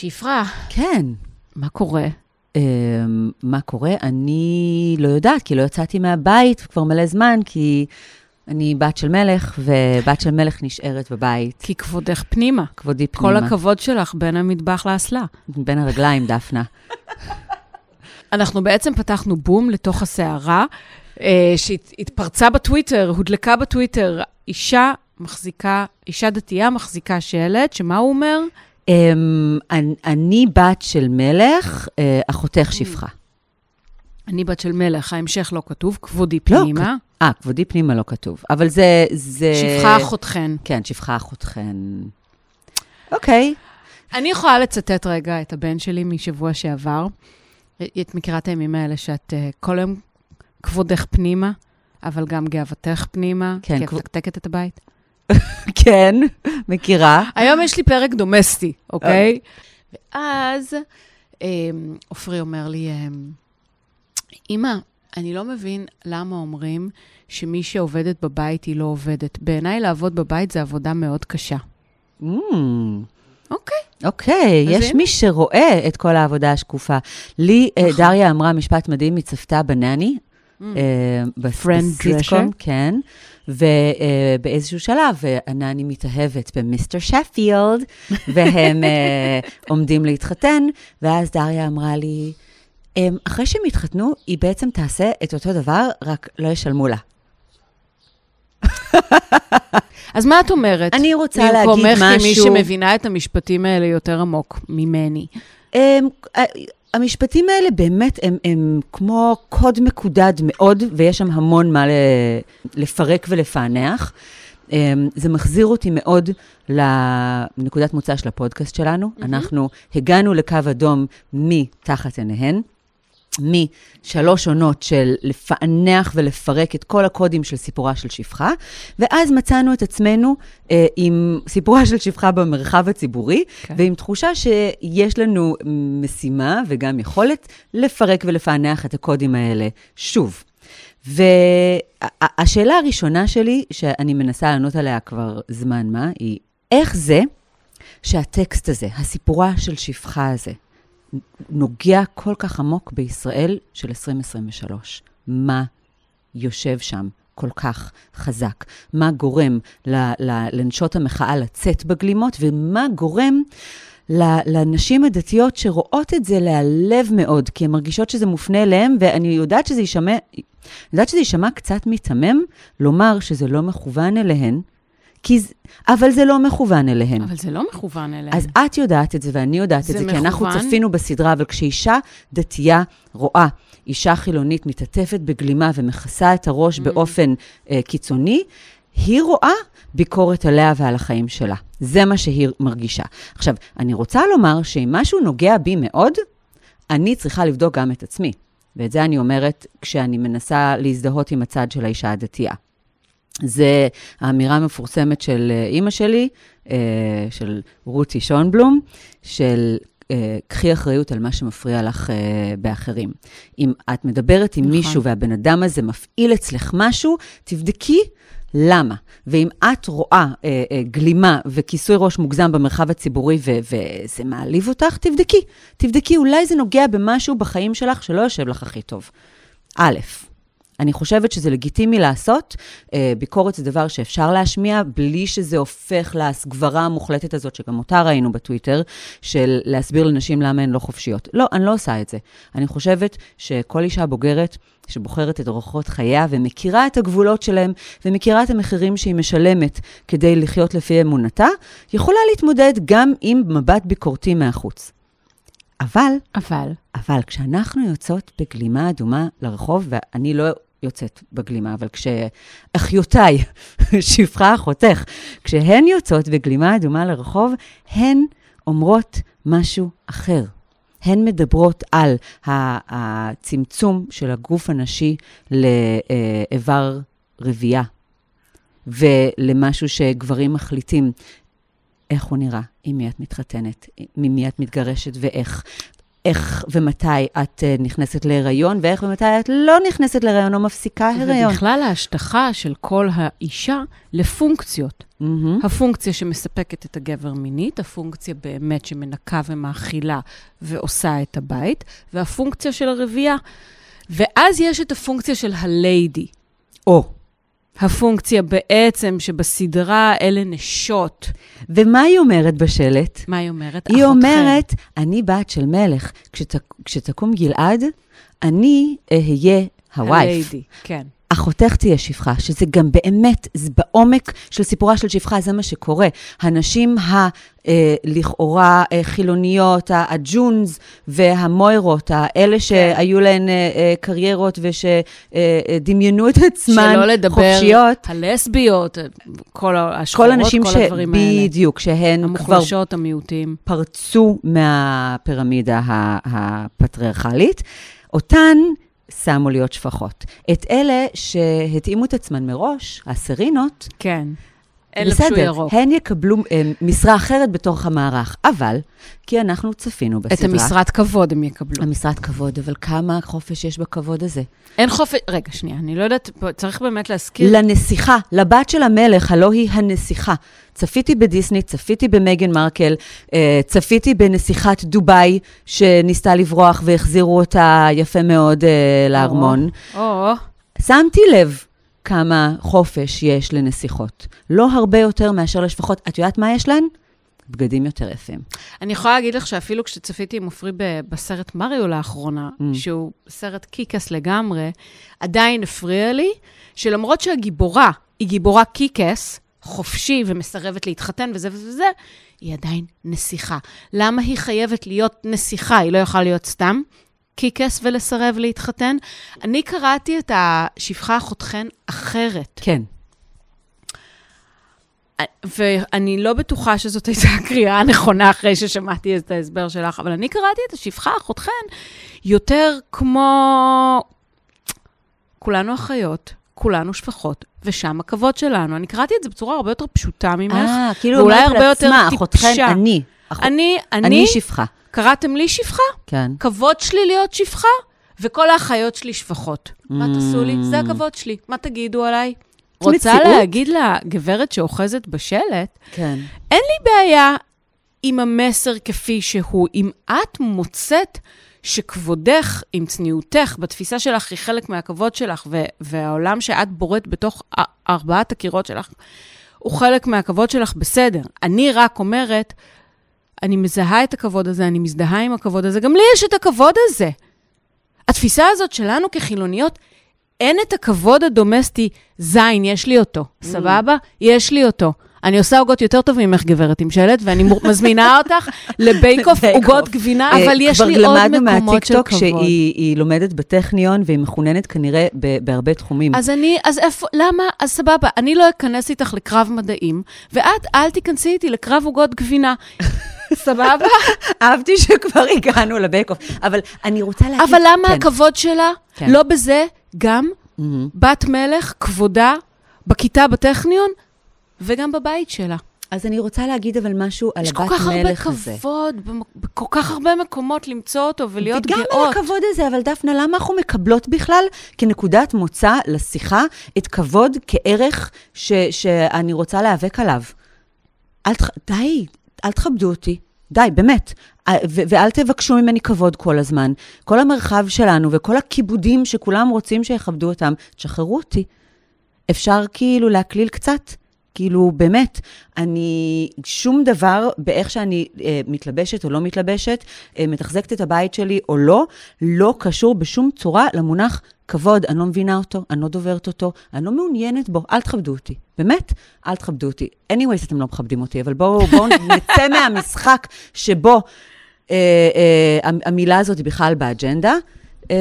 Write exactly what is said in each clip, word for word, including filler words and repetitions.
שפרה. כן. מה קורה? Uh, מה קורה? אני לא יודעת, כי לא יצאתי מהבית כבר מלא זמן, כי אני בת של מלך, ובת של מלך נשארת בבית. כי כבודך פנימה. כבודי פנימה. כל הכבוד שלך בין המטבח לאסלה. בין הרגליים, דפנה. אנחנו בעצם פתחנו בום לתוך הסערה, אה, שהתפרצה בטוויטר, הודלקה בטוויטר, אישה מחזיקה, אישה דתייה מחזיקה שלט, שמה הוא אומר? Um, אני, אני בת של מלך, uh, אחותך שפחה. אני בת של מלך, ההמשך לא כתוב, כבודי פנימה. אה, לא, כבודי פנימה לא כתוב, אבל זה... זה... שפחה אחותכן. כן, שפחה אחותכן. אוקיי. אני יכולה לצטט רגע את הבן שלי משבוע שעבר. את מכירה את הימים האלה שאת uh, כל יום כבודך פנימה, אבל גם גאוותך פנימה, כן, כי את תקתקת את הבית. כן, מכירה. היום יש לי פרק דומסטי, אוקיי? ואז אופרי אומר לי, אמא, אני לא מבין למה אומרים שמי שעובדת בבית היא לא עובדת. בעיניי לעבוד בבית זה עבודה מאוד קשה. אוקיי. אוקי, יש מי שרואה את כל העבודה השקופה. לי, דריה אמרה משפט מדהים, היא צפתה בנני, בסיטקום, כן. ובאיזשהו שלב, אני מתאהבת במיסטר שפילד, והם עומדים להתחתן, ואז דריה אמרה לי, אחרי שהם התחתנו, היא בעצם תעשה את אותו דבר, רק לא ישלמו לה. אז מה את אומרת? אני רוצה להגיד משהו... במקומך כמי שמבינה את המשפטים האלה יותר עמוק ממני. המשפטים האלה באמת הם, הם כמו קוד מקודד מאוד, ויש שם המון מה לפרק ולפענח. זה מחזיר אותי מאוד לנקודת מוצא של הפודקאסט שלנו. Mm-hmm. אנחנו הגענו לקו אדום מתחת עיניהן, משלוש עונות של לפענח ולפרק את כל הקודים של סיפורה של שפחה, ואז מצאנו את עצמנו אה, עם סיפורה של שפחה במרחב הציבורי, okay. ועם תחושה שיש לנו משימה וגם יכולת לפרק ולפענח את הקודים האלה שוב. והשאלה הראשונה שלי, שאני מנסה לענות עליה כבר זמן מה, היא איך זה שהטקסט הזה, הסיפורה של שפחה הזה, נוגע כל כך עמוק בישראל של עשרים עשרים ושלוש. מה יושב שם כל כך חזק? מה גורם לנשות המחאה לצאת בגלימות, ומה גורם לנשים הדתיות שרואות את זה להלב מאוד, כי הן מרגישות שזה מופנה אליהם, ואני יודעת שזה יישמע, יודעת שזה יישמע קצת מתמם, לומר שזה לא מכוון אליהן, כי, אבל זה לא מכוון אליהן. אבל זה לא מכוון אליהן. אז את יודעת את זה, ואני יודעת את זה, מכוון? כי אנחנו צפינו בסדרה, אבל כשאישה דתייה רואה, אישה חילונית מתעטפת בגלימה, ומכסה את הראש mm. באופן uh, קיצוני, היא רואה ביקורת עליה ועל החיים שלה. זה מה שהיא מרגישה. עכשיו, אני רוצה לומר שאם משהו נוגע בי מאוד, אני צריכה לבדוק גם את עצמי. ואת זה אני אומרת כשאני מנסה להזדהות עם הצד של האישה הדתייה. זה האמירה המפורסמת של אמא שלי, של רותי שונבלום, של קחי אחריות על מה שמפריע לך באחרים. אם את מדברת עם מישהו והבן אדם הזה מפעיל אצלך משהו, תבדקי למה. ואם את רואה גלימה וכיסוי ראש מוגזם במרחב הציבורי וזה מעליב אותך, תבדקי. תבדקי, אולי זה נוגע במשהו בחיים שלך שלא יושב לך הכי טוב. א', אני חושבת שזה לגיטימי לעשות, ביקורת זה דבר שאפשר להשמיע, בלי שזה הופך להסגברה המוחלטת הזאת, שגם אותה ראינו בטוויטר, של להסביר לנשים למה הן לא חופשיות. לא, אני לא עושה את זה. אני חושבת שכל אישה בוגרת, שבוחרת את אורחות חייה, ומכירה את הגבולות שלהם, ומכירה את המחירים שהיא משלמת, כדי לחיות לפי אמונתה, יכולה להתמודד גם עם מבט ביקורתי מהחוץ. אבל, אבל, אבל כשאנחנו יוצאות בגלימה אדומה לרחוב, ואני לא יוצאת בגלימה, אבל כשאחיותיי, שפחה אחותך, כשהן יוצאות בגלימה אדומה לרחוב, הן אומרות משהו אחר. הן מדברות על הצמצום של הגוף הנשי לאיבר רבייה, ולמשהו שגברים מחליטים, איך הוא נראה, עם מי את מתחתנת, ממי את מתגרשת ואיך, איך ומתי את נכנסת להיריון, ואיך ומתי את לא נכנסת להיריון או מפסיקה הריון. ובכלל ההשטחה של כל האישה לפונקציות. Mm-hmm. הפונקציה שמספקת את הגבר מינית, הפונקציה באמת שמנקה ומאכילה ועושה את הבית, והפונקציה של הרבייה. ואז יש את הפונקציה של הליידי. או. הפונקציה בעצם שבסדרה אלה נשות. ומה היא אומרת בשלט? מה היא אומרת? היא אומרת, אני בת של מלך. כשת, כשתקום גלעד, אני אהיה הווייף. הליידי, כן. אחותך תהיה שפחה, שזה גם באמת, זה בעומק של סיפורה של שפחה, זה מה שקורה. הנשים הלכאורה חילוניות, הג'ונס והמוירות, האלה שהיו להן קריירות ושדמיינו את עצמן שלא לדבר, חופשיות. הלסביות, כל השחורות, כל, כל ש... הדברים האלה. בדיוק, שהן המוחלשות, כבר המיעוטים. פרצו מהפירמידה הפטריארכלית. אותן שמו להיות שפחות. את אלה שהתאימו את עצמן מראש, הסרינות, כן. אין לבשו ירוק. הן יקבלו הם, משרה אחרת בתוך המערך, אבל, כי אנחנו צפינו בסדרה. את המשרת כבוד הם יקבלו. המשרת כבוד, אבל כמה חופש יש בכבוד הזה? אין חופש, רגע, שנייה, אני לא יודעת, צריך באמת להזכיר. לנסיכה, לבת של המלך, הלא היא הנסיכה. צפיתי בדיסני, צפיתי במגן מרקל, צפיתי בנסיכת דוביי, שניסתה לברוח והחזירו אותה יפה מאוד לארמון. או, שמתי לב כמה חופש יש לנסיכות. לא הרבה יותר מאשר לשפחות. את יודעת מה יש להן? בגדים יותר יפים. אני יכולה להגיד לך שאפילו כשצפיתי עם עופרי בסרט מריו לאחרונה, mm. שהוא סרט קיקס לגמרי, עדיין הפריע לי, שלמרות שהגיבורה היא גיבורה קיקס, חופשי ומסרבת להתחתן וזה וזה, היא עדיין נסיכה. למה היא חייבת להיות נסיכה? היא לא יכולה להיות סתם קיקס ולסרב להתחתן. אני קראתי את השפחה החותכן אחרת. כן. ואני לא בטוחה שזאת הייתה הקריאה הנכונה אחרי ששמעתי את ההסבר שלך, אבל אני קראתי את השפחה החותכן יותר כמו כולנו אחיות, כולנו שפחות, ושם הכבוד שלנו. אני קראתי את זה בצורה הרבה יותר פשוטה ממך, אה, כאילו ואולי אומרת הרבה יותר לעצמה, טיפשה. החותכן אני. אני, אני, אני שפחה. קראתם לי שפחה? כן. כבוד שלי להיות שפחה, וכל האחיות שלי שפחות. מה תעשו לי? זה הכבוד שלי. מה תגידו עליי? רוצה להגיד לגברת שאוחזת בשלט, כן. אין לי בעיה עם המסר כפי שהוא. אם את מוצאת שכבודך, עם צניעותך, בתפיסה שלך היא חלק מהכבוד שלך, והעולם שאת בוראת בתוך ארבעת הקירות שלך, הוא חלק מהכבוד שלך בסדר. אני רק אומרת, אני מזהה את הכבוד הזה, אני מזדהה עם הכבוד הזה, גם לי יש את הכבוד הזה. התפיסה הזאת שלנו כחילוניות, אין את הכבוד הדומסטי, זין, יש לי אותו. סבבה? יש לי אותו. אני עושה עוגות יותר טוב ממך גברת עם שלט, ואני מזמינה אותך לבייקוף עוגות גבינה, אבל יש לי עוד מקומות של כבוד. כבר למדנו מהטיקטוק שהיא לומדת בטכניון, והיא מכוננת כנראה בהרבה תחומים. אז אני, אז איפה, למה? אז סבבה, אני לא אכנס איתך לקרב מדעים, ואת אל תיכנסי איתי לקרב עוגות גבינה. סבבה? אהבתי שכבר הגענו לבייקוף, אבל אני רוצה להגיד... אבל למה הכבוד שלה? לא בזה, גם בת מלך, כבודה, בכיתה בטכניון, וגם בבית שלה. אז אני רוצה להגיד אבל משהו על הבת מלך הזה. יש כל כך הרבה כבוד, בכל כך הרבה מקומות למצוא אותו ולהיות גאות. וגם על הכבוד הזה, אבל דפנה, למה אנחנו מקבלות בכלל כנקודת מוצא לשיחה את כבוד כערך ש, שאני רוצה להיאבק עליו? אל, די, אל תכבדו אותי. די, באמת. ו- ואל תבקשו ממני כבוד כל הזמן. כל המרחב שלנו וכל הכיבודים שכולם רוצים שיכבדו אותם, תשחררו אותי. אפשר כאילו להקליל קצת? כאילו, באמת, אני, שום דבר באיך שאני אה, מתלבשת או לא מתלבשת, אה, מתחזקת את הבית שלי או לא, לא קשור בשום צורה למונח כבוד. אני לא מבינה אותו, אני לא דוברת אותו, אני לא מעוניינת בו, אל תכבדו אותי. באמת, אל תכבדו אותי. anyways, אתם לא מכבדים אותי, אבל בואו בוא נצא מהמשחק שבו אה, אה, המילה הזאת היא בכלל באג'נדה. אה,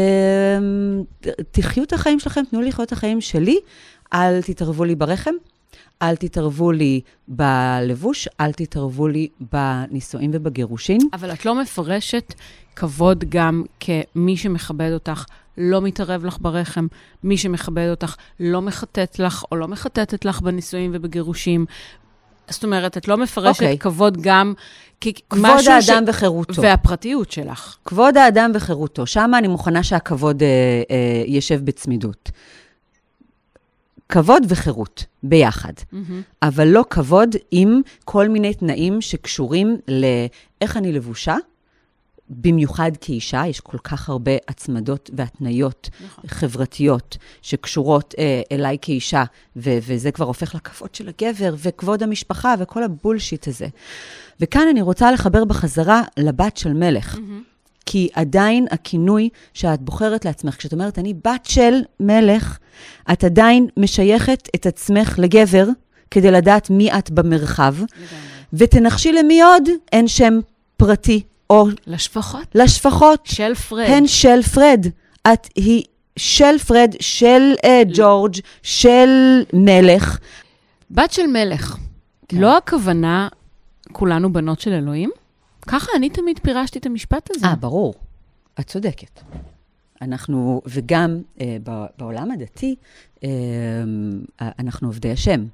תחיו את החיים שלכם, תנו לי לחיות את החיים שלי, אל תתערבו לי ברחם. אל תתערבו לי בלבוש, אל תתערבו לי בנישואים ובגירושין. אבל את לא מפרשת כבוד גם כמי שמכבד אותך, לא מתערב לך ברחם, מי שמכבד אותך לא מחטט לך או לא מחטטת לך בנישואים ובגירושים. זאת אומרת, את לא מפרשת okay. כבוד גם כבוד האדם ש... וחירותו. והפרטיות שלך. כבוד האדם וחירותו. שם אני מוכנה שהכבוד אה, אה, ישב בצמידות. כבוד וחירות ביחד. Mm-hmm. אבל לא כבוד עם כל מיני תנאים שקשורים לאיך אני לבושה, במיוחד כאישה, יש כל כך הרבה הצמדות והתניות נכון. חברתיות שקשורות אה, אליי כאישה, ו- וזה כבר הופך לכבוד של הגבר, וכבוד המשפחה, וכל הבולשיט הזה. וכאן אני רוצה לחבר בחזרה לבת של מלך. Mm-hmm. כי עדיין הכינוי שאת בוחרת לעצמך, כשאת אומרת, אני בת של מלך, את עדיין משייכת את עצמך לגבר, כדי לדעת מי את במרחב, ותנחשי למי עוד, אין שם פרטי, או... לשפחות. לשפחות. של פרד. הן של פרד. את היא של פרד, של uh, ג'ורג', של מלך. בת של מלך. כן. לא הכוונה, כולנו בנות של אלוהים? ככה אני תמיד פירשתי את המשפט הזה. אה, ברור. את צודקת. אנחנו, וגם אה, בעולם הדתי, אה, אנחנו עובדי השם.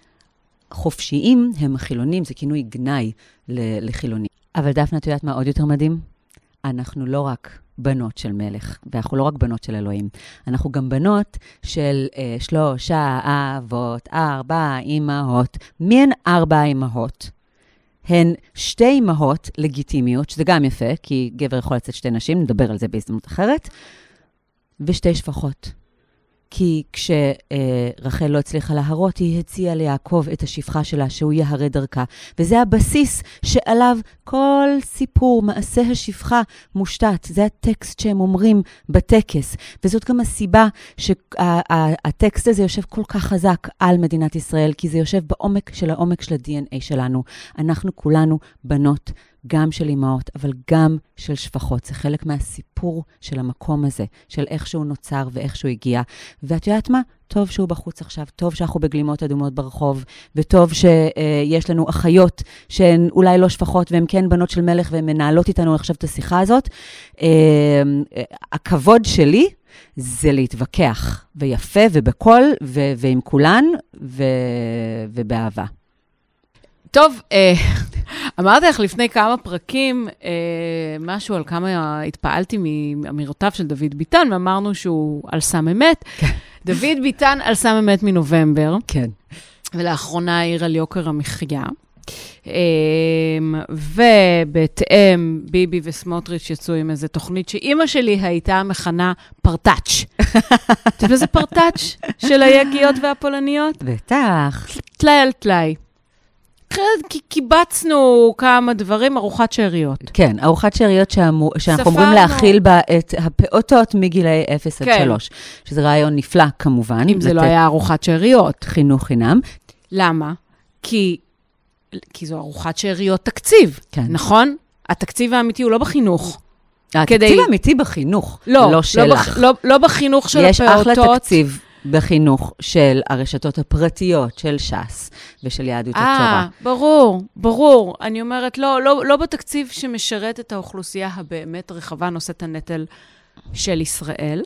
חופשיים הם החילונים, זה כינוי גנאי לחילונים. אבל דפנה, את יודעת מה עוד יותר מדהים? אנחנו לא רק בנות של מלך, ואנחנו לא רק בנות של אלוהים. אנחנו גם בנות של אה, שלושה אבות, ארבע אמהות. מי הן ארבע אמהות? הן שתי אמהות לגיטימיות, שזה גם יפה, כי גבר יכול לצאת שתי נשים, נדבר על זה בהזדמנות אחרת, ושתי שפחות. כי כשרחל לא הצליחה להרות, היא הציעה ליעקב את השפחה שלה, שהוא יהרה דרכה. וזה הבסיס שעליו כל סיפור, מעשה השפחה מושתת. זה הטקסט שהם אומרים בטקס. וזאת גם הסיבה שהטקסט הזה יושב כל כך חזק על מדינת ישראל, כי זה יושב בעומק של העומק של ה-די אן איי שלנו. אנחנו כולנו בנות, גם של אמהות, אבל גם של שפחות. זה חלק מהסיפור של המקום הזה, של איך שהוא נוצר ואיך שהוא הגיע. ואת יודעת מה? טוב שהוא בחוץ עכשיו, טוב שאנחנו בגלימות אדומות ברחוב, וטוב שיש לנו אחיות שהן אולי לא שפחות, והן כן בנות של מלך, והן מנהלות איתנו עכשיו את השיחה הזאת. הכבוד שלי זה להתווכח, ויפה ובקול, ועם כולן, ובאהבה. טוב, אמרתי לך לפני כמה פרקים, משהו על כמה התפעלתי מאמירותיו של דוד ביטן, ואמרנו שהוא על סם אמת. דוד ביטן על סם אמת מנובמבר. כן. ולאחרונה העיר על יוקר המחיה. ובהתאם, ביבי וסמוטריץ' יצאו עם איזו תוכנית שאימא שלי הייתה מכנה פרטאץ'. אתה יודע איזה פרטאץ' של היגיות והפולניות? בטח. תלאי על תלאי. כי קיבצנו כמה דברים, ארוחת שאריות. כן, ארוחת שאריות שאנחנו אומרים להכיל בה את הפעוטות מגילאי אפס עד שלוש, שזה רעיון נפלא כמובן. אם זה לא היה ארוחת שאריות. חינוך חינם. למה? כי, כי זו ארוחת שאריות תקציב, נכון? התקציב האמיתי הוא לא בחינוך. התקציב האמיתי בחינוך, לא שלך. לא בחינוך של הפעוטות. יש אחלה תקציב. בחינוך של הרשתות הפרטיות, של ש"ס ושל יהדות 아, התורה. ברור, ברור. אני אומרת, לא, לא, לא בתקציב שמשרת את האוכלוסייה הבאמת רחבה, נושאת הנטל של ישראל.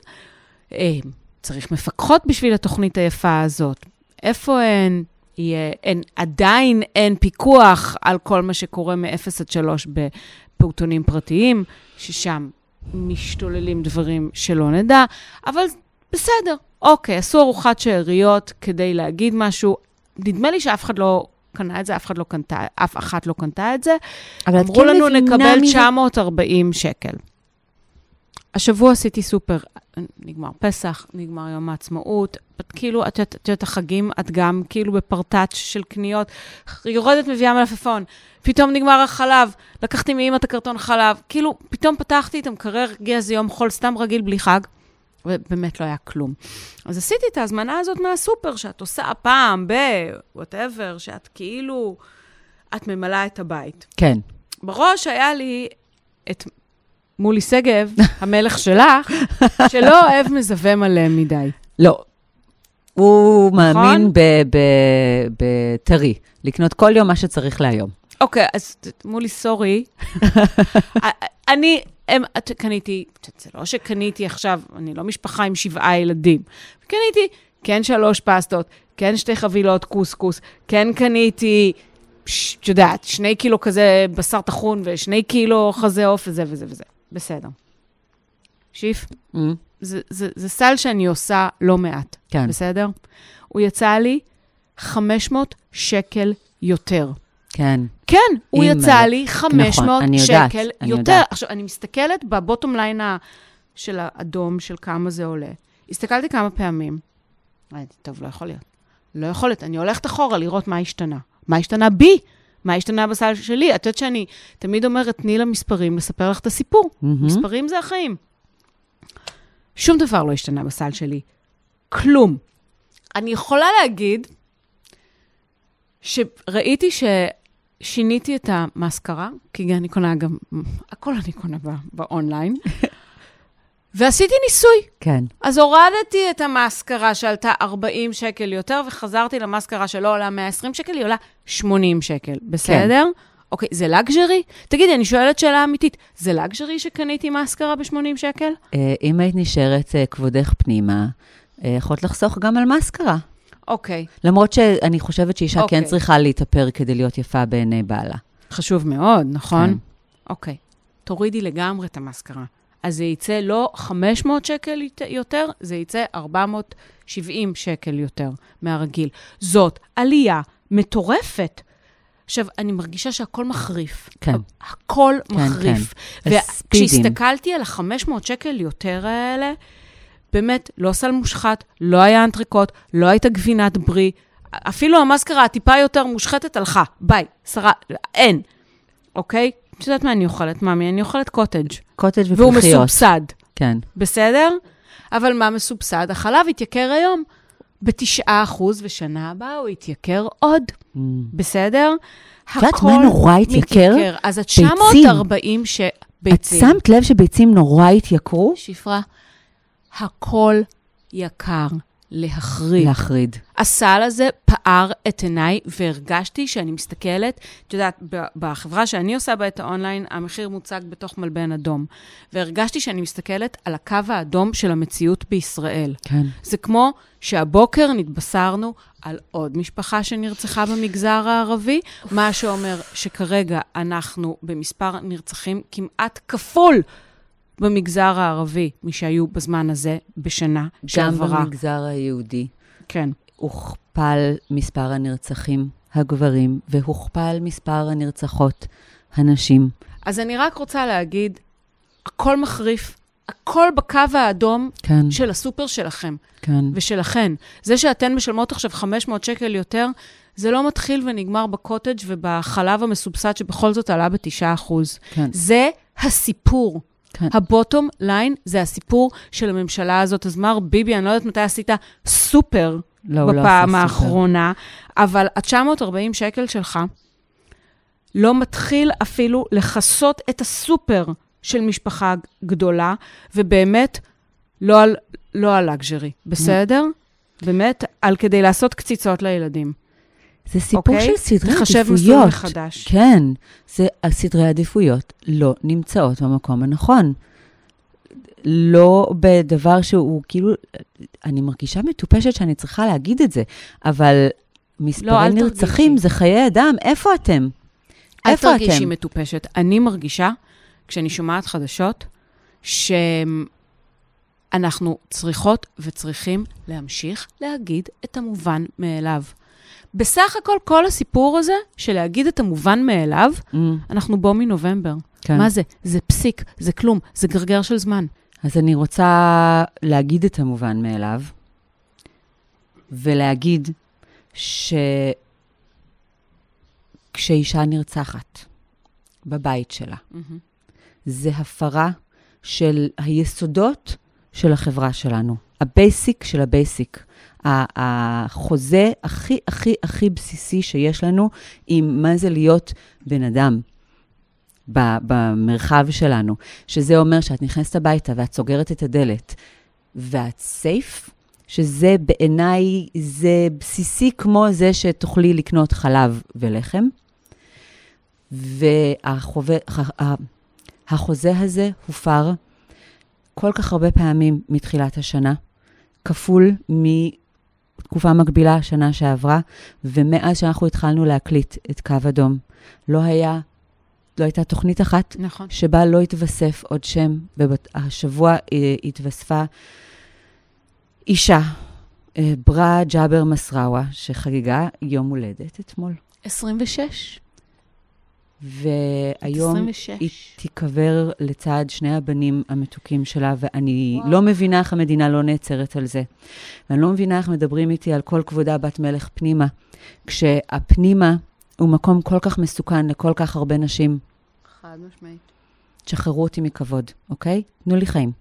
צריך מפקחות בשביל התוכנית היפה הזאת. איפה הן? אין, עדיין אין פיקוח על כל מה שקורה מ-אפס עד שלוש בפעוטונים פרטיים, ששם משתוללים דברים שלא נדע, אבל בסדר. אוקיי, עשו ארוחת שאריות כדי להגיד משהו. נדמה לי שאף אחד לא קנה את זה, אף אחד לא קנתה, אף אחת לא קנתה את זה. אמרו לנו נקבל תשע מאות וארבעים שקל. השבוע עשיתי סופר, נגמר פסח, נגמר יום העצמאות, כאילו, את יודעת, החגים, את גם כאילו בפרטאץ' של קניות, יורדת מביאה מלפפון, פתאום נגמר החלב, לקחתי מאמא את הקרטון חלב, כאילו, פתאום פתחתי את המקרר, הגיע איזה יום חול, סתם רגיל בלי חג, ובאמת לא היה כלום. אז עשיתי את ההזמנה הזאת מהסופר, שאת עושה פעם ב-whatever, שאת כאילו, את ממלאה את הבית. כן. בראש היה לי את מולי סגב, המלך שלך, שלא אוהב מזווה מלא מדי. לא. הוא מאמין בטרי, לקנות כל יום מה שצריך להיום. אוקיי, אז מולי, סורי. אני... הם, קניתי, זה לא שקניתי עכשיו, אני לא משפחה עם שבעה ילדים. קניתי, כן שלוש פסטות, כן שתי חבילות קוסקוס, כן קניתי, את יודעת, שני קילו כזה בשר טחון, ושני קילו חזה עוף, וזה וזה וזה. בסדר. שיף, זה, זה, זה סל שאני עושה לא מעט, כן. בסדר? הוא יצא לי חמש מאות שקל יותר. כן. כן, הוא יצא לי חמש מאות נכון, שקל אני יותר. יודעת. עכשיו, אני מסתכלת בבוטום ליין של האדום, של כמה זה עולה. הסתכלתי כמה פעמים. ראיתי, טוב, לא יכול להיות. לא יכול להיות. אני הולכת אחורה לראות מה השתנה. מה השתנה בי? מה השתנה בסל שלי? את יודעת שאני תמיד אומרת, תני למספרים לספר לך את הסיפור. Mm-hmm. מספרים זה החיים. שום דבר לא השתנה בסל שלי. כלום. אני יכולה להגיד שראיתי ששיניתי את המאסקרה, כי אני קונה גם, הכל אני קונה בא, באונליין, ועשיתי ניסוי. כן. אז הורדתי את המאסקרה שעלתה ארבעים שקל יותר, וחזרתי למאסקרה שלא עולה מאה ועשרים שקל, היא עולה שמונים שקל. בסדר? כן. אוקיי, זה לגז'רי? תגידי, אני שואלת שאלה אמיתית, זה לגז'רי שקניתי מאסקרה ב-שמונים שקל? אם היית נשארת כבודך פנימה, יכולת לחסוך גם על מאסקרה. אוקיי. למרות שאני חושבת שאישה אוקיי. כן צריכה להתאפר כדי להיות יפה בעיני בעלה. חשוב מאוד, נכון? כן. אוקיי. תורידי לגמרי את המאסקרה. אז זה יצא לא חמש מאות שקל יותר, זה יצא ארבע מאות שבעים שקל יותר מהרגיל. זאת עלייה מטורפת. עכשיו, אני מרגישה שהכל מחריף. כן. הכל כן, מחריף. כן. וכשהסתכלתי על ה-חמש מאות שקל יותר האלה, באמת, לא סל מושחת, לא היה אנטריקוט, לא הייתה גבינת ברי, אפילו המאסקרה הטיפה יותר מושחתת הלכה. ביי, שרה, אין. אוקיי? את יודעת מה אני אוכלת, מאמי? אני אוכלת קוטג'. קוטג' ופרחיות. והוא מסובסד. כן. בסדר? אבל מה מסובסד? החלב התייקר היום ב-תשעה אחוז, ושנה הבאה הוא התייקר עוד. Mm. בסדר? את יודעת מה נורא התייקר? אז ה-תשע מאות וארבעים ש... ביצים. את שמת לב שביצים נורא התייקרו? שפרה, הכל יקר להחריד. להחריד. הסל הזה פער את עיניי, והרגשתי שאני מסתכלת, את יודעת, בחברה שאני עושה בה את האונליין, המחיר מוצג בתוך מלבן אדום. והרגשתי שאני מסתכלת על הקו האדום של המציאות בישראל. כן. זה כמו שהבוקר נתבשרנו על עוד משפחה שנרצחה במגזר הערבי, מה שאומר שכרגע אנחנו במספר נרצחים כמעט כפול במגזר הערבי, מי שהיו בזמן הזה בשנה שעברה. גם במגזר היהודי. כן. הוכפל מספר הנרצחים הגברים, והוכפל מספר הנרצחות הנשים. אז אני רק רוצה להגיד, הכל מחריף, הכל בקו האדום כן. של הסופר שלכם. כן. ושלכן. זה שאתן משלמות עכשיו חמש מאות שקל יותר, זה לא מתחיל ונגמר בקוטג' ובחלב המסובסד שבכל זאת עלה ב-תשעה אחוז. כן. זה הסיפור. כן. הבוטום ליין זה הסיפור של הממשלה הזאת. אז מר ביבי, אני לא יודעת מתי עשית סופר לא, בפעם לא האחרונה, סופר. אבל ה-תשע מאות וארבעים שקל שלך לא מתחיל אפילו לחסות את הסופר של משפחה גדולה, ובאמת לא על, לא על לגז'רי. בסדר? באמת, על כדי לעשות קציצות לילדים. זה סיפור אוקיי? של סדרי תחשב עדיפויות. מסלול מחדש. כן, זה, הסדרי עדיפויות לא נמצאות במקום הנכון. לא בדבר שהוא כאילו, אני מרגישה מטופשת שאני צריכה להגיד את זה, אבל מספרי לא, נרצחים זה חיי אדם. איפה אתם? איפה אל אתם? תרגישי מטופשת. אני מרגישה, כשאני שומעת חדשות, שאנחנו צריכות וצריכים להמשיך להגיד את המובן מאליו. בסך הכל, כל הסיפור הזה, של להגיד את המובן מאליו, mm. אנחנו בו מנובמבר. כן. מה זה? זה פסיק, זה כלום, זה גרגר של זמן. אז אני רוצה להגיד את המובן מאליו, ולהגיד שכשאישה נרצחת בבית שלה, mm-hmm. זה הפרה של היסודות של החברה שלנו. הבייסיק של הבייסיק. החוזה הכי, הכי, הכי בסיסי שיש לנו עם מה זה להיות בן אדם במרחב שלנו. שזה אומר שאת נכנסת הביתה ואת סוגרת את הדלת ואת סייף, שזה בעיניי זה בסיסי כמו זה שתוכלי לקנות חלב ולחם. והחוזה הזה הופר כל כך הרבה פעמים מתחילת השנה, כפול מתקופה מקבילה שנה שעברה, ומאז שאנחנו התחלנו להקליט את קו אדום, לא היה לא הייתה תוכנית אחת, נכון. שבה לא התווסף עוד שם, והשבוע התווספה אישה, ברה ג'אבר מסראווה, שחגיגה יום הולדת אתמול. עשרים ושש. והיום עשרים ושש. היא תיקבר לצד שני הבנים המתוקים שלה, ואני וואו. לא מבינה איך המדינה לא נעצרת על זה. ואני לא מבינה איך מדברים איתי על כל כבודה בת מלך פנימה, כשהפנימה הוא מקום כל כך מסוכן לכל כך הרבה נשים. חד משמעית. תשחררו אותי מכבוד, אוקיי? תנו לי חיים.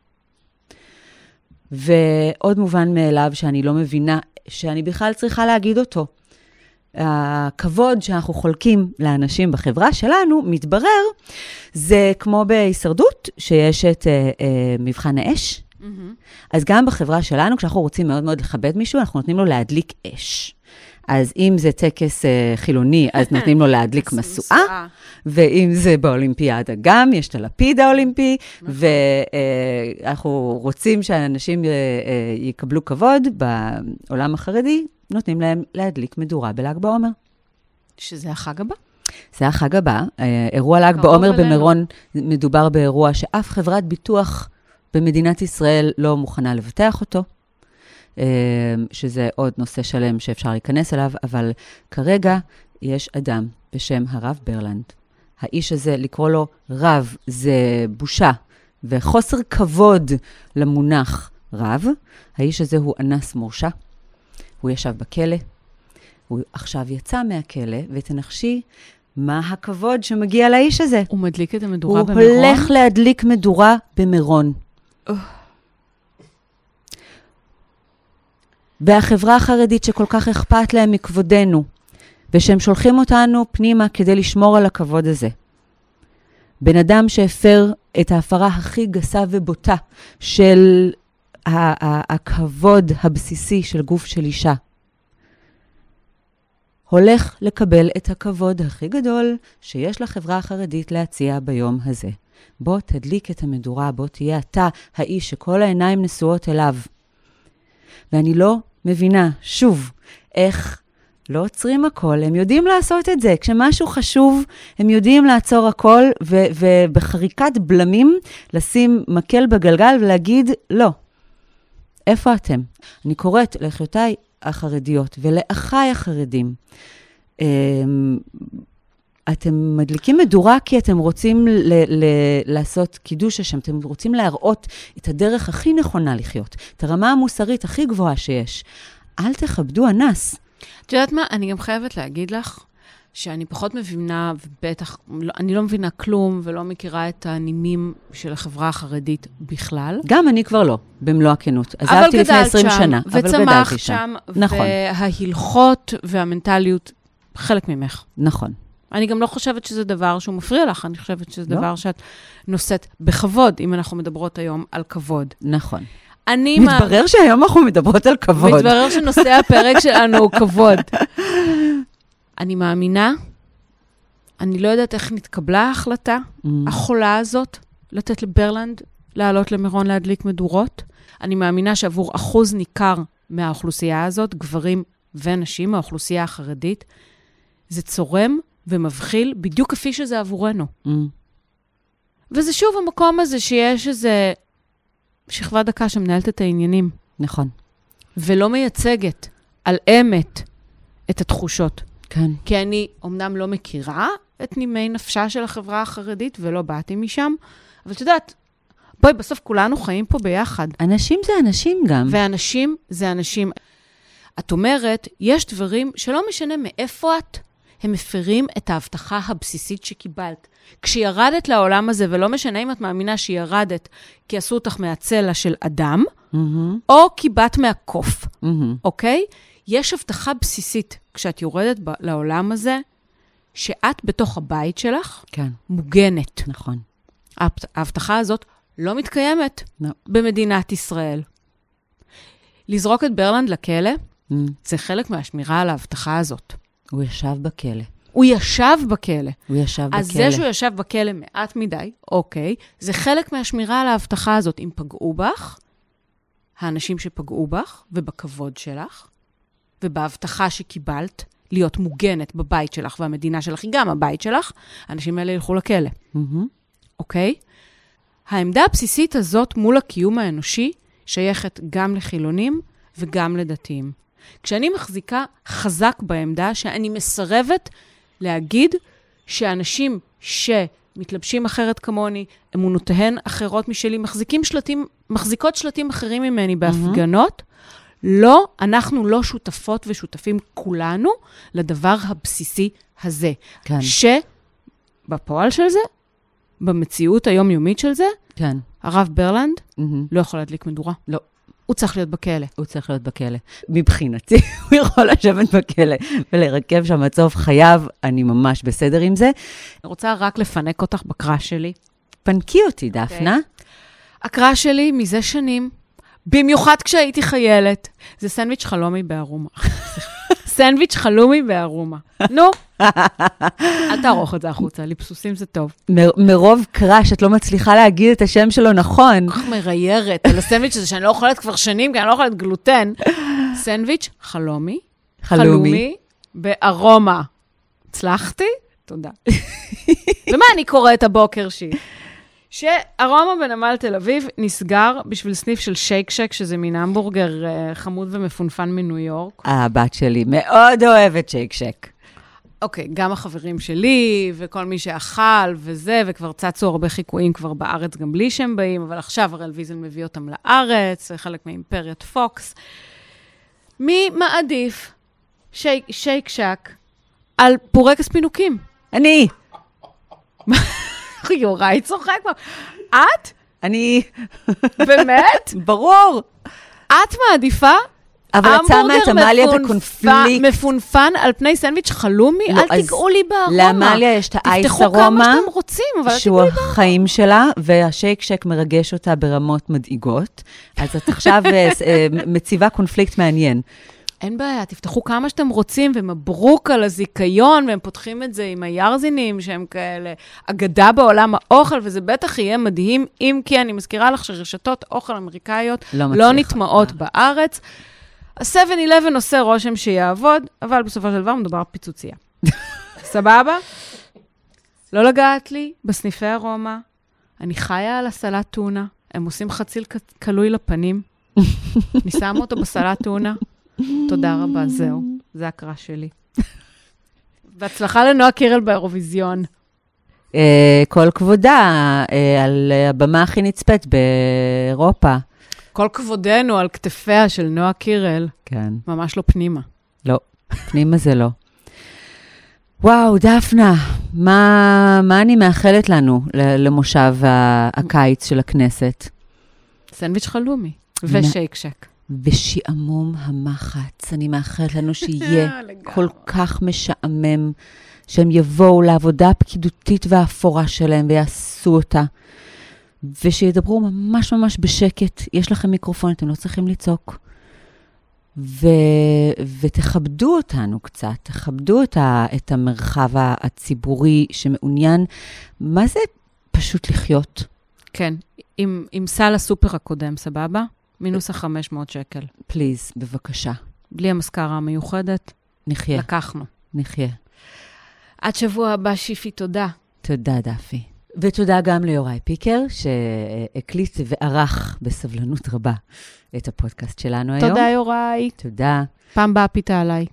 ועוד מובן מאליו שאני לא מבינה, שאני בכלל צריכה להגיד אותו. הכבוד שאנחנו חולקים לאנשים בחברה שלנו, מתברר, זה כמו בהישרדות, שיש את אה, אה, מבחן האש. Mm-hmm. אז גם בחברה שלנו, כשאנחנו רוצים מאוד מאוד לכבד מישהו, אנחנו נותנים לו להדליק אש. אז אם זה טקס אה, חילוני, אז נותנים לו להדליק מסועה, ואם זה באולימפיאדה גם, יש את הלפיד האולימפי, ואנחנו רוצים שהאנשים יקבלו כבוד בעולם החרדי, נותנים להם להדליק מדורה בל"ג בעומר. שזה החג הבא? זה החג הבא. אירוע ל"ג בעומר במירון, מדובר באירוע שאף חברת ביטוח במדינת ישראל לא מוכנה לבטח אותו, שזה עוד נושא שלם שאפשר להיכנס אליו, אבל כרגע יש אדם בשם הרב ברלנד. האיש הזה, לקרוא לו רב, זה בושה וחוסר כבוד למונח רב. האיש הזה הוא אנס מורשע. הוא ישב בכלא, הוא עכשיו יצא מהכלא, ותנחשי מה הכבוד שמגיע לאיש הזה. הוא מדליק את המדורה הוא במירון? הוא הולך להדליק מדורה במירון. Oh. והחברה החרדית שכל כך אכפת להם מכבודנו, ושהם שולחים אותנו פנימה כדי לשמור על הכבוד הזה. בן אדם שהפר את ההפרה הכי גסה ובוטה של הכבוד הבסיסי של גוף של אישה, הולך לקבל את הכבוד הכי גדול שיש לחברה החרדית להציע ביום הזה. בוא תדליק את המדורה, בוא תהיה אתה האיש שכל העיניים נשואות אליו. ואני לא מבינה, שוב, איך לא עוצרים הכל, הם יודעים לעשות את זה. כשמשהו חשוב, הם יודעים לעצור הכל, ו- ובחריקת בלמים, לשים מקל בגלגל ולהגיד, לא. איפה אתם? אני קוראת לאחיותיי החרדיות ולאחיי החרדים. אתם מדליקים מדורה כי אתם רוצים ל- ל- לעשות קידוש השם, אתם רוצים להראות את הדרך הכי נכונה לחיות, את הרמה המוסרית הכי גבוהה שיש. אל תכבדו אנס. את יודעת מה? אני גם חייבת להגיד לך, שאני פחות מבינה, ובטח, אני לא מבינה כלום, ולא מכירה את הנימים של החברה החרדית בכלל. גם אני כבר לא, במלוא הכנות. עזבתי לפני עשרים שנה, אבל גדלתי שם. נכון. וההלכות והמנטליות, חלק ממך. נכון. אני גם לא חושבת שזה דבר שהוא מפריע לך, אני חושבת שזה דבר שאת נושאת בכבוד, אם אנחנו מדברות היום על כבוד. נכון. אני מתברר שהיום אנחנו מדברות על כבוד. מתברר שנושא הפרק שלנו הוא כבוד. אני מאמינה, אני לא יודעת איך נתקבלה ההחלטה, החולה הזאת, לתת לברלנד, לעלות למירון להדליק מדורות. אני מאמינה שעבור אחוז ניכר מהאוכלוסייה הזאת, גברים ונשים, האוכלוסייה החרדית, זה צורם ומבחיל בדיוק כפי שזה עבורנו. וזה שוב המקום הזה שיש איזה שכבה דקה שמנהלת את העניינים. נכון. ולא מייצגת על אמת את התחושות. כן. כי אני אומנם לא מכירה את נימי נפשה של החברה החרדית, ולא באתי משם, אבל את יודעת, בואי, בסוף כולנו חיים פה ביחד. אנשים זה אנשים גם. ואנשים זה אנשים. את אומרת, יש דברים שלא משנה מאיפה את, הם מפרים את ההבטחה הבסיסית שקיבלת. כשירדת לעולם הזה, ולא משנה אם את מאמינה שירדת, כי עשו אותך מהצלע של אדם, mm-hmm. או קיבת מהקוף, mm-hmm. אוקיי? יש הבטחה בסיסית, כשאת יורדת ב- לעולם הזה, שאת בתוך הבית שלך, כן. מוגנת. נכון. ההבטחה הזאת לא מתקיימת no. במדינת ישראל. לזרוק את ברלנד לכלא, mm. זה חלק מהשמירה על ההבטחה הזאת. הוא ישב בכלא. הוא ישב בכלא. הוא ישב בכלא. אז זה שהוא ישב בכלא מעט מדי, אוקיי, זה חלק מהשמירה על ההבטחה הזאת. אם פגעו בך, האנשים שפגעו בך, ובכבוד שלך, ובהבטחה שקיבלת, להיות מוגנת בבית שלך, והמדינה שלך היא גם הבית שלך, האנשים האלה ילכו לכלא. אוקיי? העמדה הבסיסית הזאת מול הקיום האנושי, שייכת גם לחילונים וגם לדתיים. כשאני מחזיקה חזק בעמדה, שאני מסרבת להגיד שאנשים שמתלבשים אחרת כמוני, אמונותיהן אחרות משלי, מחזיקים שלטים, מחזיקות שלטים אחרים ממני בהפגנות, לא, אנחנו לא שותפות ושותפים כולנו לדבר הבסיסי הזה. כן. שבפועל של זה, במציאות היומיומית של זה, כן. הרב ברלנד לא יכול להדליק מדורה. לא. הוא צריך להיות בכלא. הוא צריך להיות בכלא. מבחינתי, הוא יכול לשבת בכלא ולרכב שם עד סוף חייו, אני ממש בסדר עם זה. אני רוצה רק לפנק אותך בקרש שלי. פנקי אותי, דפנה. הקרש שלי מזה שנים, במיוחד כשהייתי חיילת, זה סנדוויץ' חלומי בארומה. סנדוויץ' חלומי בארומה. נו, אל תערוך את זה החוצה, ליפסוסים זה טוב. מרוב קרש, את לא מצליחה להגיד את השם שלו נכון. כל כך מריירת על הסנדוויץ' הזה שאני לא אוכלת כבר שנים, כי אני לא אוכלת גלוטן. סנדוויץ' חלומי, חלומי בארומה. הצלחתי? תודה. ומה אני קוראת הבוקר שהיא? שארומה בנמל תל אביב נסגר בשביל סניף של שייק שק, שזה מין המבורגר חמוד ומפונפן מניו יורק. הבת שלי מאוד אוהבת שייק שק. אוקיי, גם החברים שלי, וכל מי שאכל וזה, וכבר צצו הרבה חיקויים כבר בארץ, גם בלי שהם באים, אבל עכשיו הראל ויזל מביא אותם לארץ, חלק מאימפריית פוקס. מי מעדיף שייק, שייק שק על פורקס פינוקים? אני. יוראי צוחק פה. את? אני. באמת? ברור. את מעדיפה? אבל את שמה את עמליה בקונפליקט. מפונפן על פני סנדוויץ' חלומי? לא, אל תיגעו לי בארומה. לעמליה יש את האייס תפתחו ארומה. כמה שאתם רוצים, אבל שהוא החיים שלה, והשייק שק מרגש אותה ברמות מדאיגות. אז את עכשיו מציבה קונפליקט מעניין. אין בעיה, תפתחו כמה שאתם רוצים, ומברוק על הזיקיון, והם פותחים את זה עם הירזינים, שהם כאלה אגדה בעולם האוכל, וזה בטח יהיה מדהים, אם כי אני מזכירה לך שרשתות אוכל אמריקאיות לא, לא נטמעות בארץ. ה-שבע אלף עושה רושם שיעבוד, אבל בסופו של דבר מדובר פיצוצייה. סבבה? לא לגעת לי בסניפי ארומה, אני חיה על הסלט טונה, הם עושים חציל קלוי לפנים, אני שמה אותו בסלט טונה, תודה רבה, זהו. זה הקרש שלי. בהצלחה לנועה קירל באירוויזיון. כל כבודה על הבמה הכי נצפית באירופה. כל כבודנו על כתפיה של נועה קירל. כן. ממש לא פנימה. לא, פנימה זה לא. וואו, דפנה, מה, מה אני מאחלת לנו למושב הקיץ של הכנסת? סנדוויץ' חלומי ושייק שק. ושיעמום המחץ. אני מאחלת לנו שיהיה כל כך משעמם, שהם יבואו לעבודה הפקידותית והאפורה שלהם ויעשו אותה, ושידברו ממש ממש בשקט. יש לכם מיקרופון, אתם לא צריכים לצעוק. ו... ותכבדו אותנו קצת, תכבדו את, ה... את המרחב הציבורי שמעוניין. מה זה פשוט לחיות? כן, עם, עם סל הסופר הקודם, סבבה? מינוס ה-חמש מאות שקל. פליז, בבקשה. בלי המזכרה המיוחדת. נחיה. לקחנו. נחיה. עד שבוע הבא, שיפי, תודה. תודה, דפי. ותודה גם ליוראי פיקר, שהקליט וערך בסבלנות רבה את הפודקאסט שלנו היום. תודה, יוראי. תודה. פעם באה פיתה עליי.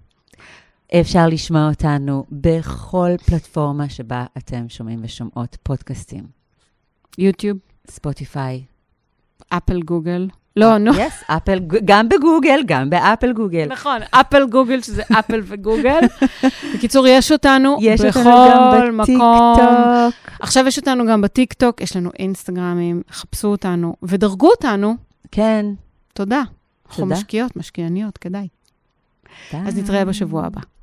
אפשר לשמוע אותנו בכל פלטפורמה שבה אתם שומעים ושומעות פודקאסטים. יוטיוב. ספוטיפיי. אפל גוגל. לא, נו. יס, אפל, גם בגוגל, גם באפל גוגל. נכון, אפל גוגל, שזה אפל וגוגל. בקיצור, יש אותנו יש בכל אותנו גם מקום. בטיק-טוק. עכשיו יש אותנו גם בטיק-טוק, יש לנו אינסטגרמים, חפשו אותנו, ודרגו אותנו. כן. תודה. אנחנו תודה. משקיעות, משקיעניות, כדאי. תודה. אז נתראה בשבוע הבא.